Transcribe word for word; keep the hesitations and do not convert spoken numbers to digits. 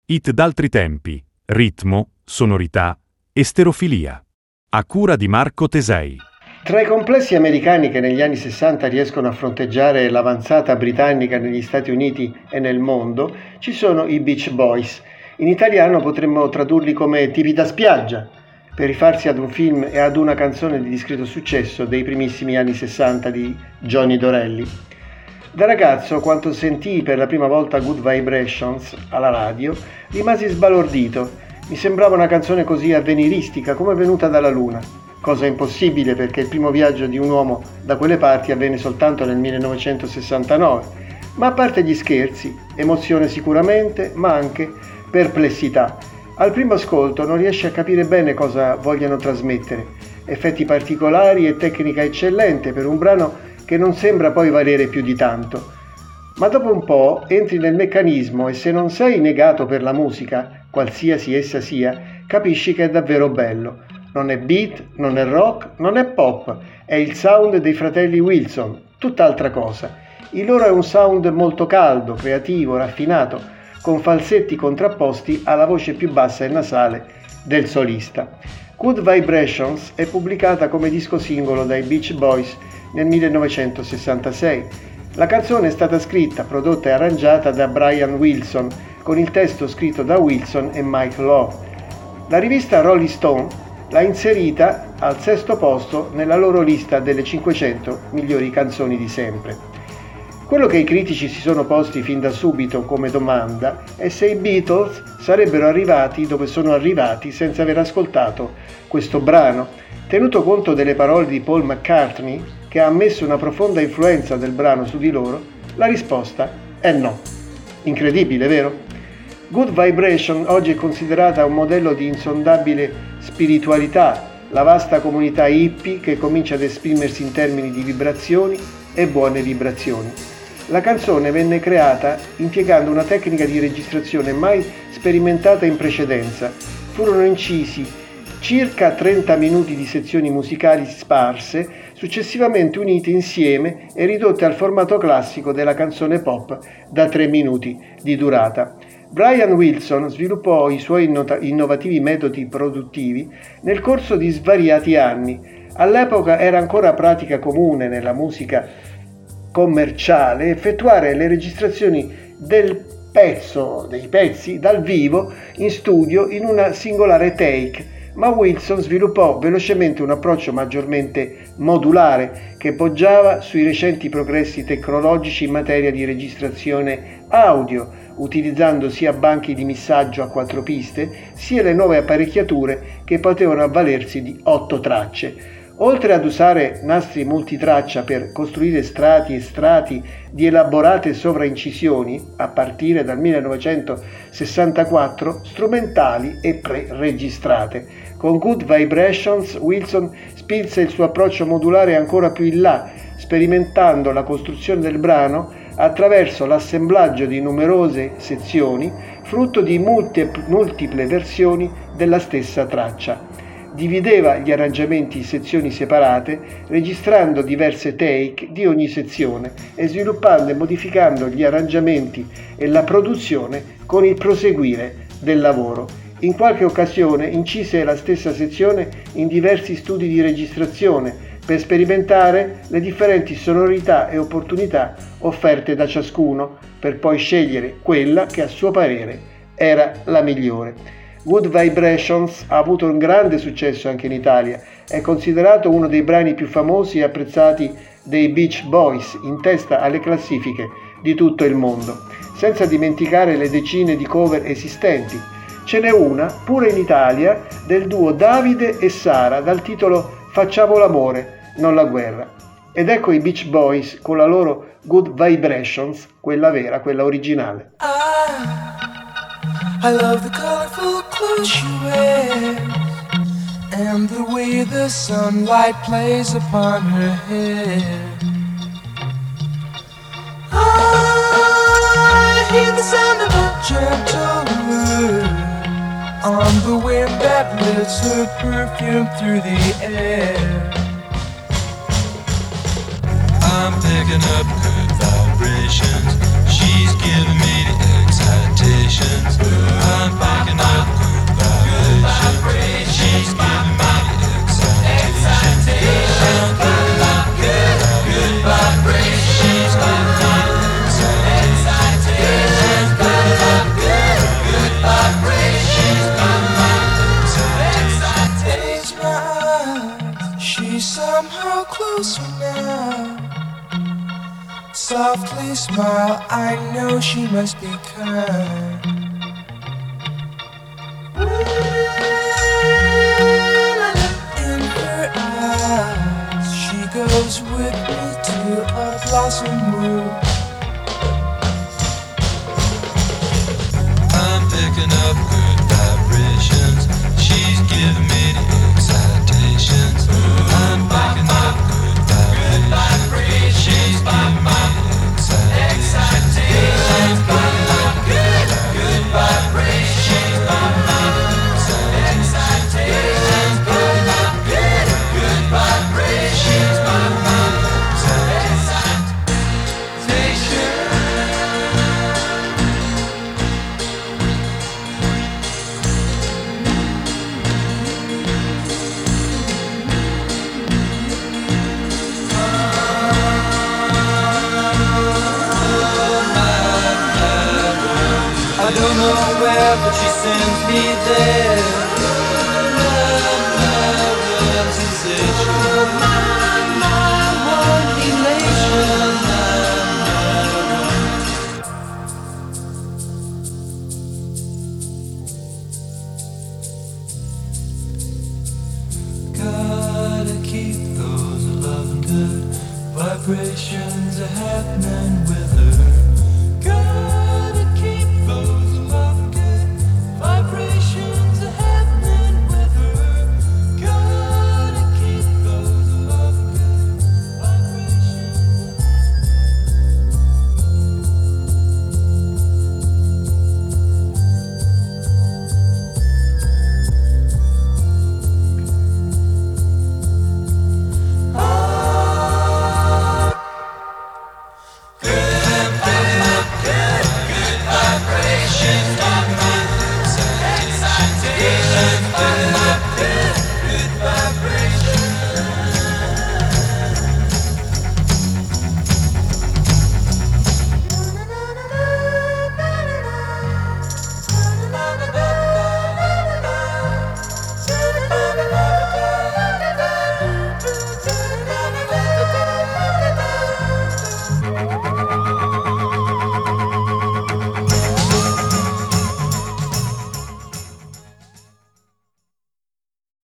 Hit d'altri tempi, ritmo, sonorità e stereofilia. A cura di Marco Tesei. Tra i complessi americani che negli anni sessanta riescono a fronteggiare l'avanzata britannica negli Stati Uniti e nel mondo, ci sono i Beach Boys. In italiano potremmo tradurli come tipi da spiaggia, per rifarsi ad un film e ad una canzone di discreto successo dei primissimi anni sessanta di Johnny Dorelli. Da ragazzo, quando sentii per la prima volta Good Vibrations alla radio, rimasi sbalordito. Mi sembrava una canzone così avveniristica come venuta dalla luna. Cosa impossibile perché il primo viaggio di un uomo da quelle parti avvenne soltanto nel millenovecentosessantanove. Ma a parte gli scherzi, emozione sicuramente, ma anche perplessità. Al primo ascolto non riesci a capire bene cosa vogliano trasmettere. Effetti particolari e tecnica eccellente per un brano che non sembra poi valere più di tanto. Ma dopo un po' entri nel meccanismo e se non sei negato per la musica, qualsiasi essa sia, capisci che è davvero bello. Non è beat, non è rock, non è pop, è il sound dei fratelli Wilson, tutt'altra cosa. Il loro è un sound molto caldo, creativo, raffinato, con falsetti contrapposti alla voce più bassa e nasale del solista. Good Vibrations è pubblicata come disco singolo dai Beach Boys nel millenovecentosessantasei. La canzone è stata scritta, prodotta e arrangiata da Brian Wilson, con il testo scritto da Wilson e Mike Love. La rivista Rolling Stone l'ha inserita al sesto posto nella loro lista delle cinquecento migliori canzoni di sempre. Quello che i critici si sono posti fin da subito come domanda è se i Beatles sarebbero arrivati dove sono arrivati senza aver ascoltato questo brano. Tenuto conto delle parole di Paul McCartney, che ha ammesso una profonda influenza del brano su di loro, la risposta è no. Incredibile, vero? Good Vibration oggi è considerata un modello di insondabile spiritualità, la vasta comunità hippie che comincia ad esprimersi in termini di vibrazioni e buone vibrazioni. La canzone venne creata impiegando una tecnica di registrazione mai sperimentata in precedenza. Furono incisi circa trenta minuti di sezioni musicali sparse, successivamente unite insieme e ridotte al formato classico della canzone pop da tre minuti di durata. Brian Wilson sviluppò i suoi innovativi metodi produttivi nel corso di svariati anni. All'epoca era ancora pratica comune nella musica commerciale effettuare le registrazioni del pezzo, dei pezzi dal vivo in studio in una singolare take, ma Wilson sviluppò velocemente un approccio maggiormente modulare che poggiava sui recenti progressi tecnologici in materia di registrazione audio, utilizzando sia banchi di missaggio a quattro piste, sia le nuove apparecchiature che potevano avvalersi di otto tracce. Oltre ad usare nastri multitraccia per costruire strati e strati di elaborate sovraincisioni, a partire dal millenovecentosessantaquattro, strumentali e pre-registrate. Con Good Vibrations Wilson spinse il suo approccio modulare ancora più in là, sperimentando la costruzione del brano attraverso l'assemblaggio di numerose sezioni, frutto di multiple versioni della stessa traccia. Divideva gli arrangiamenti in sezioni separate, registrando diverse take di ogni sezione e sviluppando e modificando gli arrangiamenti e la produzione con il proseguire del lavoro. In qualche occasione incise la stessa sezione in diversi studi di registrazione per sperimentare le differenti sonorità e opportunità offerte da ciascuno, per poi scegliere quella che a suo parere era la migliore. Good Vibrations ha avuto un grande successo anche in Italia, è considerato uno dei brani più famosi e apprezzati dei Beach Boys, in testa alle classifiche di tutto il mondo, senza dimenticare le decine di cover esistenti. Ce n'è una, pure in Italia, del duo Davide e Sara, dal titolo Facciamo l'amore, non la guerra. Ed ecco i Beach Boys con la loro Good Vibrations, quella vera, quella originale. Ah. I love the colorful clothes she wears and the way the sunlight plays upon her hair. I hear the sound of a gentle word on the wind that lifts her perfume through the air. I'm picking up good vibrations. She's giving me the excitations. softly smile. I know she must be kind. In her eyes, she goes with me to a blossom room. I'm picking up good vibrations. She's giving me the excitations. I'm picking up good vibrations. She's giving me the excitations. I'm picking up good, good vibrations. I'm picking up good, good vibrations. I don't know where, but she sends me there. My, my sensation. My, my, one elation. Gotta keep those loving good vibrations a happening.